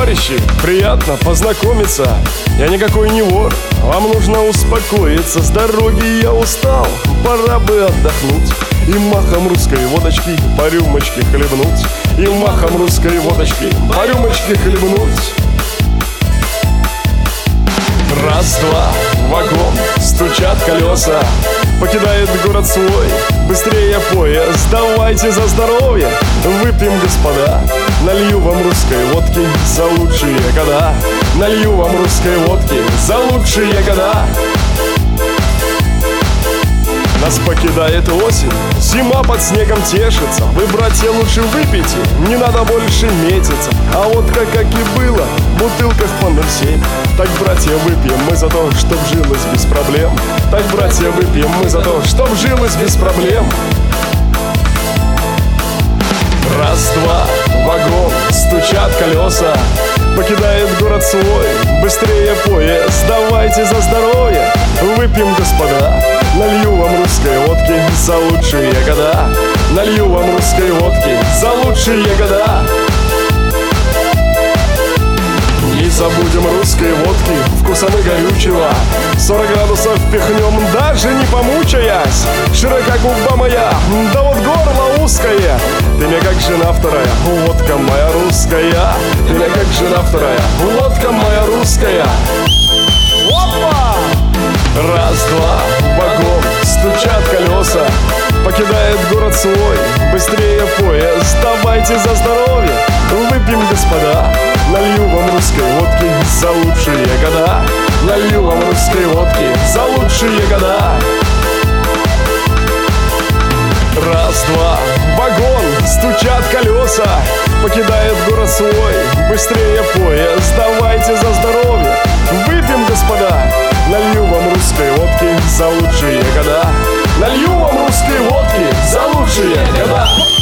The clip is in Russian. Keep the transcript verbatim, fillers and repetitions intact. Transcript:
Товарищи, приятно познакомиться. Я никакой не вор, вам нужно успокоиться. С дороги я устал, пора бы отдохнуть и махом русской водочки по рюмочке хлебнуть. И махом русской водочки по рюмочке хлебнуть. Раз-два, вагон, стучат колеса, покидает город свой, быстрее поезд. Давайте за здоровье, выпьем, господа. Налью вам русской водки за лучшие года. Налью вам русской водки за лучшие года. Нас покидает осень, зима под снегом тешится. Вы, братья, лучше выпейте, не надо больше метиться. А вот как, как и было, в бутылках по ноль семь. Так, братья, выпьем мы за то, чтоб жилось без проблем. Так, братья, выпьем мы за то, чтоб жилось без проблем. Раз-два, вагон, стучат колеса, покидает город свой, быстрее поезд. Давайте за здоровье, выпьем, господа. Налью вам русской водки за лучшие года. Налью вам русской водки за лучшие года. Не забудем русской водки, вкусом и горючего. Сорок градусов пихнем, даже не помучаясь. Широка губа моя, да вот горло узкое. Ты мне как жена вторая, водка моя русская. Ты мне как жена вторая, водка моя русская. Опа! Раз-два, вагон, стучат колеса, покидает город свой, быстрее поезд. Давайте за здоровье, выпьем, господа. Налью вам русской водки за лучшие года. Налью вам русской водки за лучшие года. Раз-два, вагон, стучат колеса, покидает город свой, быстрее поезд. Давайте за здоровье, выпьем, господа. Налью вам русской водки за лучшие года. Налью вам русской водки за лучшие года.